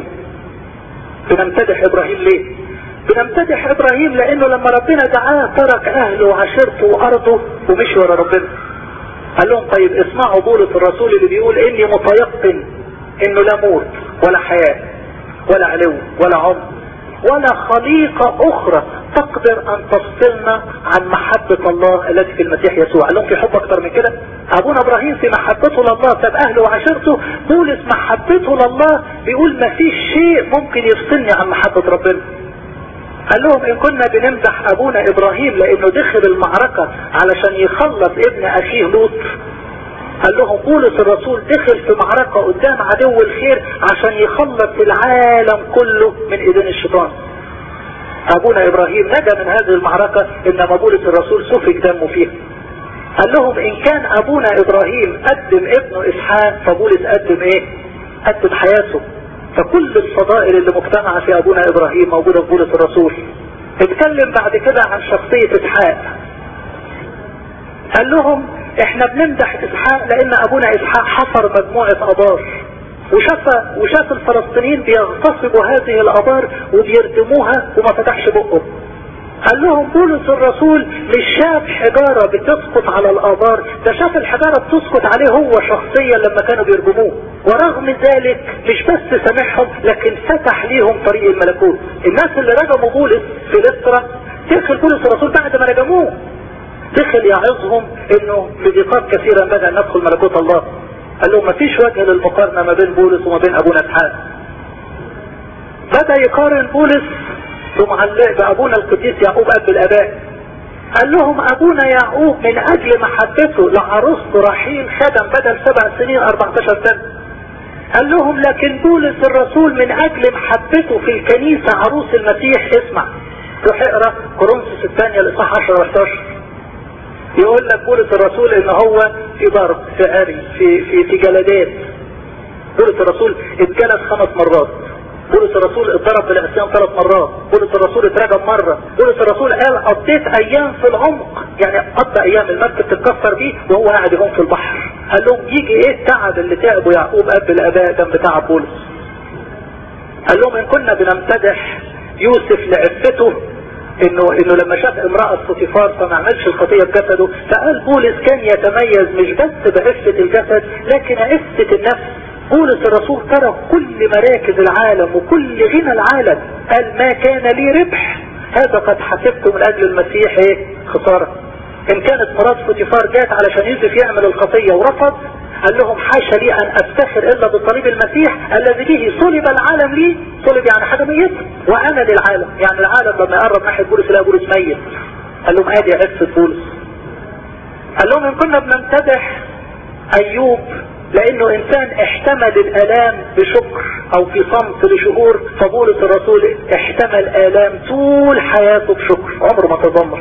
S2: بنمتدح ابراهيم ليه؟ بنمتدح ابراهيم لانه لما ربنا دعاه ترك اهله وعشيرته وارضه ومشي ورا ربنا. قال لهم طيب اسمعوا بولس الرسول اللي بيقول اني متيقن انه لا موت ولا حياة ولا علو ولا عمر ولا خليقة اخرى تقدر ان تفصلنا عن محبة الله التي في المسيح يسوع. قال لهم في حب اكتر من كده؟ ابونا ابراهيم في محبته لله ساب اهله وعشيرته، بولس محبته لله بيقول ما فيش شيء ممكن يفصلني عن محبة ربنا. قال لهم ان كنا بنمدح ابونا ابراهيم لانه دخل المعركة علشان يخلص ابن اخيه لوط، قال لهم بولس الرسول دخل في معركة قدام عدو الخير عشان يخلص العالم كله من ايدين الشيطان. ابونا ابراهيم نجا من هذه المعركة، انما بولس الرسول سفك دمه فيها. قال لهم ان كان ابونا ابراهيم قدم ابنه اسحاق، فبولس قدم ايه؟ قدم حياته. فكل الفضائل اللي مجتمعة في ابونا ابراهيم موجودة في بولس الرسول. اتكلم بعد كده عن شخصية اسحاق. قال لهم احنا بنمدح اسحاق لان ابونا اسحاق حفر مجموعة ابار، وشاف وشاف الفلسطينيين بيغتصبوا هذه الابار وبيردموها وما فتحش بقه. قال لهم بولس الرسول مش شاف حجارة بتسقط على الابار، ده شاف الحجارة بتسقط عليه هو شخصيا لما كانوا بيرجموه، ورغم ذلك مش بس سامحهم لكن فتح ليهم طريق الملكوت. الناس اللي رجموا بولس في لسترا دخل بولس الرسول بعد ما رجموه، دخل يعظهم انه بضيقات كثيرة بدأ ندخل ملكوت الله. قال لهم مفيش وجه للمقارنة ما بين بولس وما بين ابونا اسحاق. بدأ يقارن بولس بأبونا القديس يعقوب اب الاباء. قال لهم ابونا يعقوب من اجل محبته لعروسته رحيل خدم بدل سبع سنين اربعتاشر سنة. قال لهم لكن بولس الرسول من اجل محبته في الكنيسة عروس المسيح، اسمع روح اقرا كورنثوس الثانية الاصحاح عشرة وحداشر. يقول لك بولس الرسول ان هو في ضرب في عري في في في جلدات. بولس الرسول اتجلد خمس مرات. بولس الرسول اتضرب بالعصيان ثلاث مرات. بولس الرسول اترجم مرة. بولس الرسول قال قضيت ايام في العمق، يعني قضى ايام المركب تتكسر بيه وهو قاعد يقوم في البحر. قال لهم يجي ايه التعب اللي تعبه يعقوب اب الاباء جنب تعب بولس. قال لهم ان كنا بنمتدح يوسف لعفته انه انه لما شاف امرأة بوتيفار فما عملش الخطية بجسده، فقال بولس كان يتميز مش بس بعفة الجسد لكن عفة النفس. بولس الرسول ترك كل مراكز العالم وكل غنى العالم، قال ما كان لي ربح هذا قد حسبته من اجل المسيح ايه خسارة. ان كانت مرات بوتيفار جات علشان يوسف يعمل الخطية ورفض، قال لهم حاشا لي ان افتخر الا بصليب المسيح الذي به صلب العالم لي. صلب يعني حاجه ميت وانا للعالم، يعني العالم لما يقرب ناحيه بولس يلاقي بولس ميت. قال لهم ادي عفه بولس. قال لهم ان كنا بنمتدح ايوب لانه انسان احتمل الالام بشكر او في صمت لشهور، فبولس الرسول احتمل الام طول حياته بشكر عمره ما تذمر.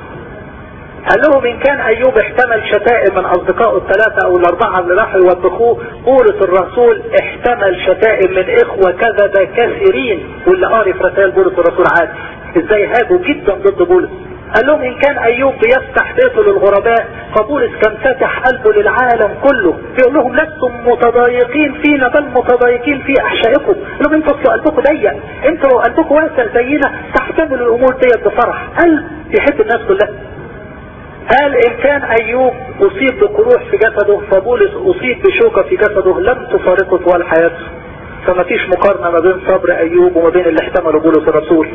S2: قال لهم ان كان ايوب احتمل شتائم من اصدقائه الثلاثة او الاربعة اللي راحوا يوبخوه، بولس الرسول احتمل شتائم من اخوة كذبة كثيرين، واللي قاري في رسائل بولس الرسول عاد ازاي هاجوا جدا ضد بولس. قال لهم ان كان ايوب بيفتح بيته للغرباء، فبولس كان فتح قلبه للعالم كله، بيقول لهم لستم متضايقين فينا بل متضايقين في احشائكم. قال لهم انتوا اصل قلبكم ضيق، انتوا لو قلبكم واسع زينا تحتملوا الامور ديت بفرح. قلب يحب الناس كلها. قال ان كان ايوب اصيب بقروح في جسده، فبولس اصيب بشوكة في جسده لم تفارقه طوال حياته. فما فيش مقارنة ما بين صبر ايوب وما بين اللي احتمله بولس الرسول.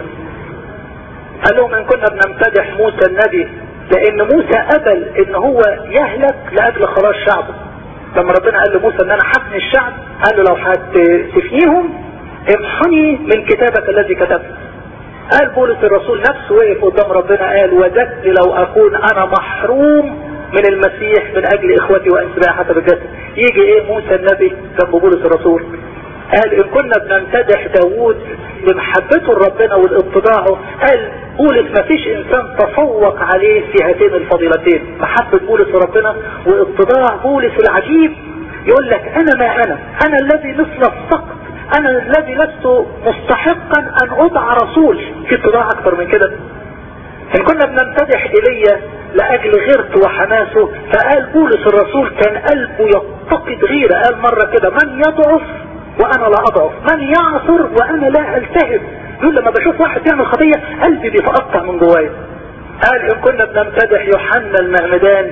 S2: قال لهم ان كنا بنمتدح موسى النبي لان موسى قبل ان هو يهلك لاجل خلاص شعبه. لما ربنا قال لموسى ان انا حفني الشعب، قال له لو هتفنيهم امحني من كتابك الذي كتبت. قال بولس الرسول نفسه وقف قدام ربنا قال وددت لو اكون انا محروم من المسيح من اجل اخوتي وانسباء حسب الجسد. يجي ايه موسى النبي جنب بولس الرسول؟ قال ان كنا بنمتدح داوود لمحبته لربنا والاتباعه، قال بولس ما فيش انسان تفوق عليه في هاتين الفضيلتين، محبة بولس لربنا واتباع بولس العجيب. يقول لك انا ما انا انا الذي مثل السقط، انا الذي لست مستحقا ان ادعى رسول. في اتباع اكتر من كده. ان كنا بنمتدح ايليا لاجل غيرته وحماسه، فقال بولس الرسول كان قلبه يفتقد غيره. قال مرة كده من يضعف وانا لا اضعف، من يعثر وانا لا التهب. يقول لما بشوف واحد يعمل خطية قلبي بيتقطع من جوايا. قال ان كنا بنمتدح يوحنا المعمدان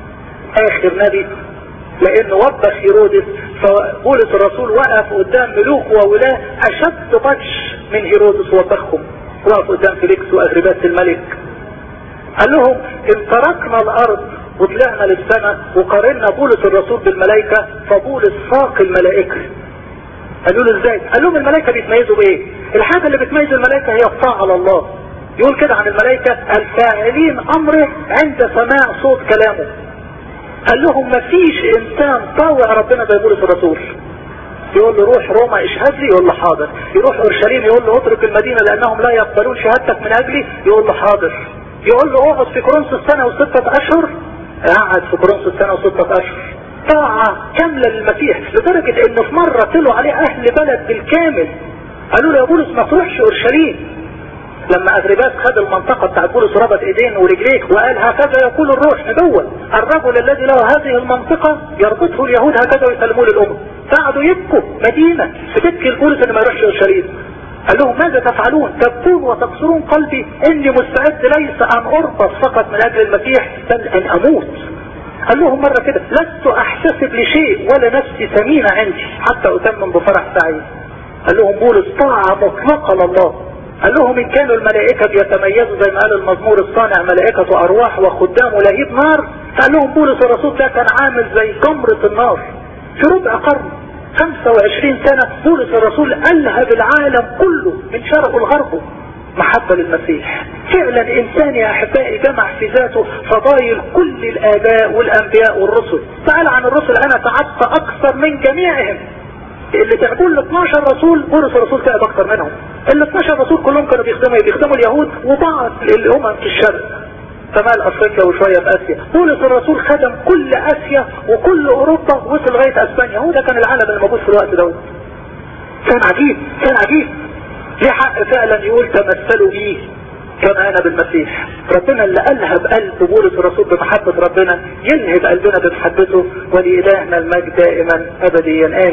S2: اخر نبي لانه وبخ هيرودس، فبولس الرسول وقف قدام ملوك وولاه اشد بطش من هيرودس وبخهم. وقف قدام فيليكس واغرباس الملك. قال لهم ان تركنا الارض وطلعنا للسماء وقارنا بولس الرسول بالملائكة، فبولس فاق الملائكة. قالوا له ازاي؟ قال لهم الملائكة بيتميزوا بايه؟ الحاجة اللي بتميز الملائكة هي الطاعة على الله. يقول كده عن الملائكة الفاعلين امره عند سماع صوت كلامه. قال لهم ما فيش انسان طاوع ربنا زي بولس الرسول. يقول له روح روما اشهد لي، يقول له حاضر. يروح اورشليم يقول له اترك المدينة لانهم لا يقبلون شهادتك من اجلي، يقول له حاضر. يقول له اقعد في كورنثوس سنة وستة اشهر، قعد في كورنثوس سنة وستة اشهر. طاعة كاملة للمسيح، لدرجة انه في مرة طلعوا عليه اهل بلد بالكامل قالوا له يا بولس ما تروحش اورشليم. لما اغرباس خد المنطقة بتاع بولس ربط ايدين ورجليه وقال هكذا يقول الروح نبوة الرجل الذي له هذه المنطقة يربطه اليهود هكذا ويسلموه للامم. قعدوا يبكوا مدينة بتبكي لبولس انه ما يروحش اورشليم. قال لهم ماذا تفعلون؟ تبكون وتكسرون قلبي، اني مستعد ليس ان اربط فقط من اجل المسيح بل ان اموت. قال لهم مرة كده لست احتسب لشيء ولا نفسي ثمينة عندي حتى اتمم بفرح سعيد. قال لهم بولس طاعة مطلقة لله. قال لهم ان كانوا الملائكة بيتميزوا زي ما قال المزمور الصانع ملائكة ارواح وخدام لهيب نار، قال لهم بولس الرسول ده كان عامل زي جمرة النار. في ربع قرن خمسة وعشرين سنة بولس الرسول ألهب العالم كله من شرقه لغربه محبة للمسيح. فعلا انسان يا احبائي جمع في ذاته فضايل كل الاباء والانبياء والرسل. سأل عن الرسل انا تعبت اكثر من جميعهم. اللي تعبون ال اثناشر رسول بولس الرسول تعب اكثر منهم. ال اثناشر رسول كلهم كانوا بيخدموا بيخدموا اليهود وبعض الامم في الشرق شمال افريقيا وشوية في اسيا. بولس الرسول خدم كل اسيا وكل اوروبا وصل لغاية اسبانيا. هو ده كان العالم اللي موجود في الوقت ده. كان عجيب كان عجيب. ليه حق فعلا يقول تمثلوا بيه كما انا بالمسيح. ربنا اللي ألهب قلب بولس الرسول بمحبة ربنا يلهب قلبنا بمحبته، ولإلهنا المجد دائما ابديا آمين.